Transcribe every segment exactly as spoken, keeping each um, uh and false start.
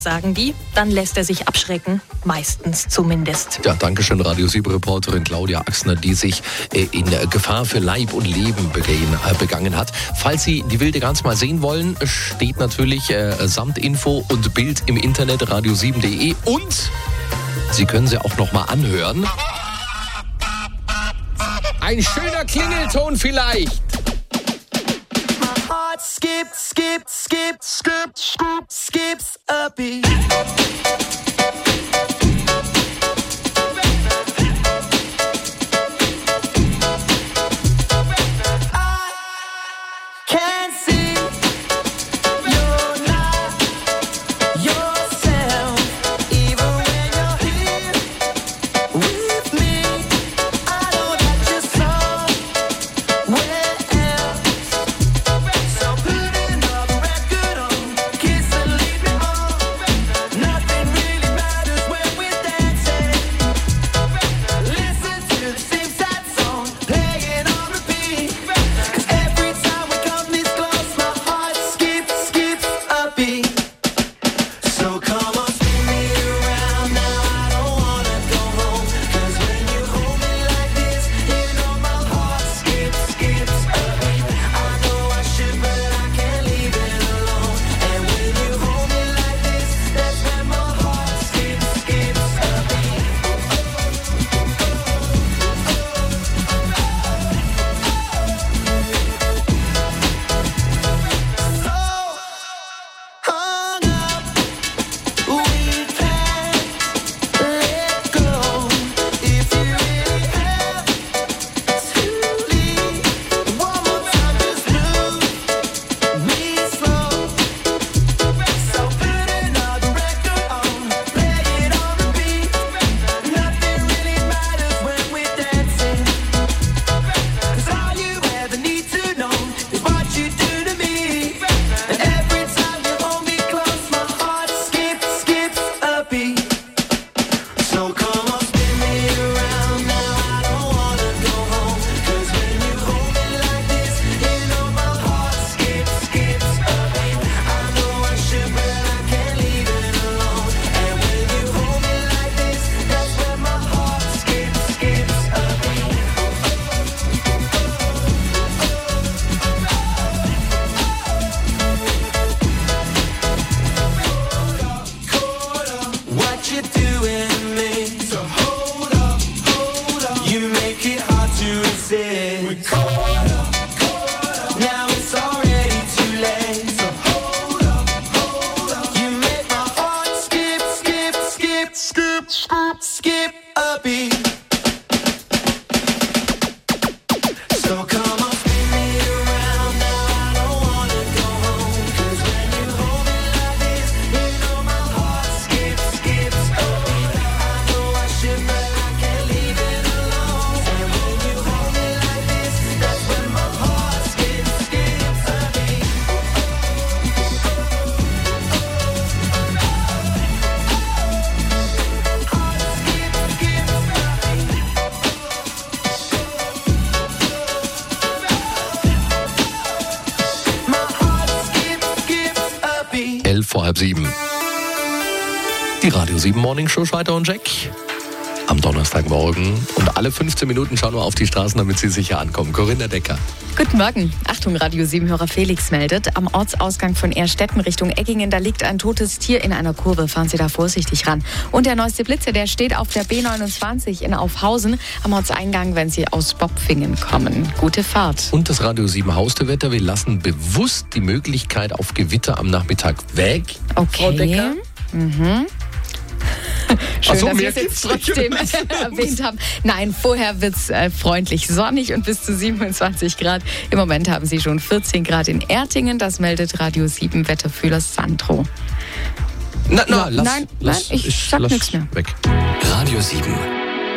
sagen die, dann lässt er sich abschrecken, meistens zumindest. Ja, danke schön, Radio sieben Reporterin Claudia Axner, die sich äh, in Gefahr für Leib und Leben begehen, äh, begangen hat. Falls Sie die wilde Gans mal sehen wollen, steht natürlich äh, samt Info und Bild im Internet radio sieben punkt de und Sie können sie auch noch mal anhören. Ein schöner Klingelton vielleicht. Skip, skip, skip, skip, skip, skips a beat. Vor halb sieben. Die Radio sieben Morning Show, Schweiter und Jack. Am Donnerstagmorgen. Und alle fünfzehn Minuten schauen wir auf die Straßen, damit Sie sicher ankommen. Corinna Decker. Guten Morgen. Achtung, Radio sieben-Hörer Felix meldet. Am Ortsausgang von Erstetten Richtung Eggingen, da liegt ein totes Tier in einer Kurve. Fahren Sie da vorsichtig ran. Und der neueste Blitzer, der steht auf der B neunundzwanzig in Aufhausen am Ortseingang, wenn Sie aus Bopfingen kommen. Gute Fahrt. Und das Radio sieben Haustewetter. Wir lassen bewusst die Möglichkeit auf Gewitter am Nachmittag weg. Okay. Frau Decker. Mhm. Schön, so, dass wir es jetzt trotzdem erwähnt haben. Nein, vorher wird es äh, freundlich sonnig und bis zu siebenundzwanzig Grad. Im Moment haben Sie schon vierzehn Grad in Ertingen. Das meldet Radio sieben Wetterfühler Sandro. Na, na, ja, lass, nein, lass, nein, ich, ich sag nichts mehr. Weg. Radio sieben.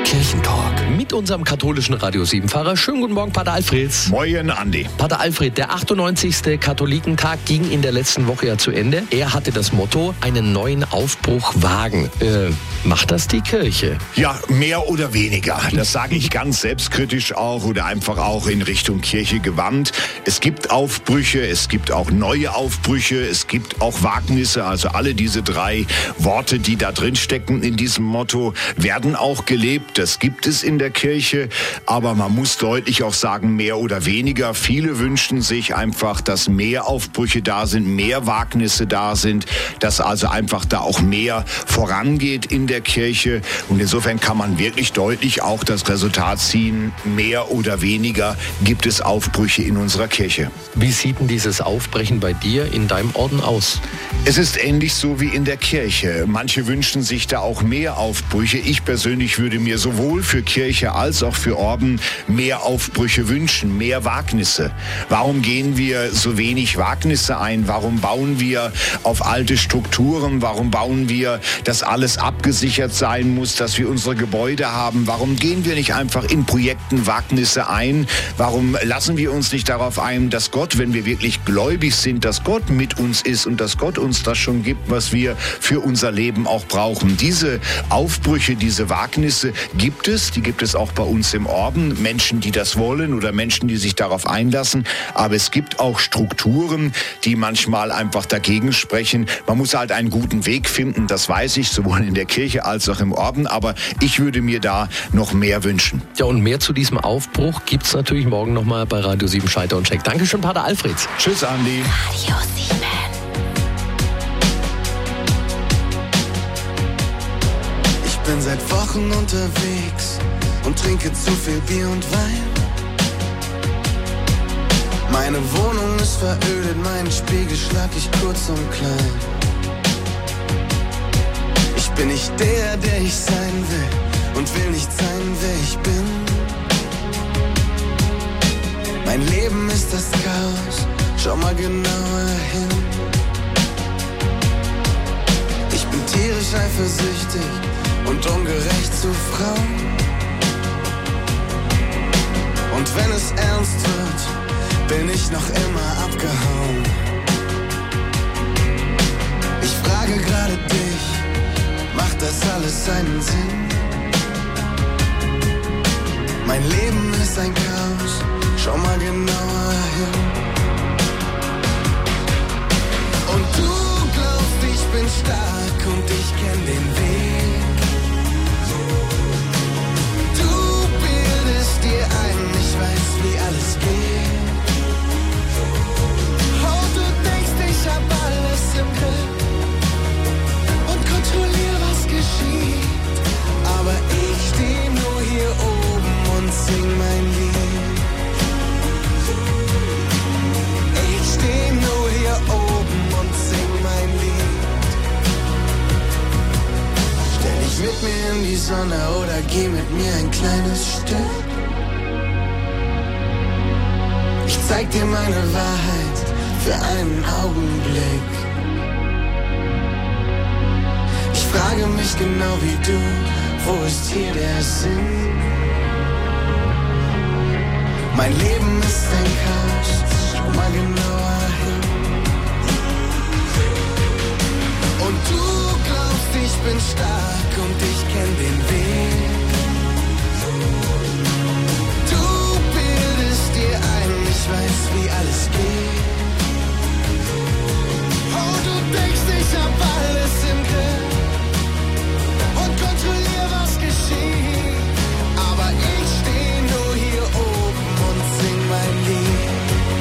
Kirchentalk. Mit unserem katholischen Radio sieben-Pfarrer. Schönen guten Morgen, Pater Alfred. Moin, Andi. Pater Alfred, der achtundneunzigste Katholikentag ging in der letzten Woche ja zu Ende. Er hatte das Motto, einen neuen Aufbruch wagen. Äh, macht das die Kirche? Ja, mehr oder weniger. Das sage ich ganz selbstkritisch auch oder einfach auch in Richtung Kirche gewandt. Es gibt Aufbrüche, es gibt auch neue Aufbrüche, es gibt auch Wagnisse. Also alle diese drei Worte, die da drin stecken in diesem Motto, werden auch gelebt. Das gibt es in der Kirche, aber man muss deutlich auch sagen, mehr oder weniger. Viele wünschen sich einfach, dass mehr Aufbrüche da sind, mehr Wagnisse da sind, dass also einfach da auch mehr vorangeht in der Kirche. Und insofern kann man wirklich deutlich auch das Resultat ziehen, mehr oder weniger gibt es Aufbrüche in unserer Kirche. Wie sieht denn dieses Aufbrechen bei dir in deinem Orden aus? Es ist ähnlich so wie in der Kirche. Manche wünschen sich da auch mehr Aufbrüche. Ich persönlich würde mir sowohl für Kirche als auch für Orden mehr Aufbrüche wünschen, mehr Wagnisse. Warum gehen wir so wenig Wagnisse ein? Warum bauen wir auf alte Strukturen? Warum bauen wir, dass alles abgesichert sein muss, dass wir unsere Gebäude haben? Warum gehen wir nicht einfach in Projekten Wagnisse ein? Warum lassen wir uns nicht darauf ein, dass Gott, wenn wir wirklich gläubig sind, dass Gott mit uns ist und dass Gott uns das schon gibt, was wir für unser Leben auch brauchen? Diese Aufbrüche, diese Wagnisse gibt es, die gibt es auch bei uns im Orden. Menschen, die das wollen oder Menschen, die sich darauf einlassen. Aber es gibt auch Strukturen, die manchmal einfach dagegen sprechen. Man muss halt einen guten Weg finden, das weiß ich, sowohl in der Kirche als auch im Orden. Aber ich würde mir da noch mehr wünschen. Ja, und mehr zu diesem Aufbruch gibt es natürlich morgen nochmal bei Radio sieben Schalter und Check. Dankeschön, Pater Alfred. Tschüss, Andi. Radio sieben. Ich bin seit Wochen unterwegs und trinke zu viel Bier und Wein. Meine Wohnung ist verödet, meinen Spiegel schlag ich kurz und klein. Ich bin nicht der, der ich sein will und will nicht sein, wer ich bin. Mein Leben ist das Chaos, schau mal genauer hin. Ich bin tierisch eifersüchtig und ungerecht zu Frauen. Und wenn es ernst wird, bin ich noch immer abgehauen. Ich frage gerade dich, macht das alles seinen Sinn? Mein Leben ist ein Chaos, schau mal genauer hin. Und du glaubst, ich bin stark und ich kenn den Weg. Du bildest dir ein, ich weiß, wie alles geht. Oh, du denkst, ich hab alles im Griff und kontrollier, was geschieht. Aber ich steh nur hier oben und sing mein Lied. Ich steh nur hier oben und sing mein Lied. Stell dich mit mir in die Sonne oder geh mit mir ein kleines Stück. Ich zeig dir meine Wahrheit für einen Augenblick. Ich frage mich genau wie du, wo ist hier der Sinn? Mein Leben ist ein Chaos, schau mal genauer hin. Und du glaubst, ich bin stark und ich kenn den Weg. Du bildest dir ein, ich weiß, wie alles geht. Oh, du denkst, ich hab alles im Griff und kontrollier, was geschieht. Aber ich steh nur hier oben und sing mein Lied.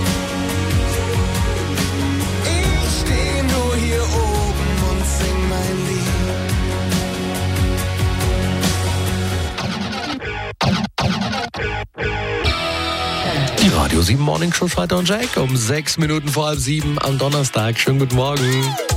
Ich steh nur hier oben und sing mein Lied. Die Radio sieben Morning Show Schalter und Jack um sechs Minuten vor halb sieben am Donnerstag. Schönen guten Morgen.